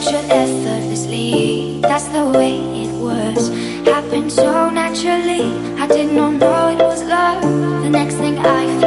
natural effortlessly. That's the way it was. Happened so naturally. I did not know it was love. The next thing I felt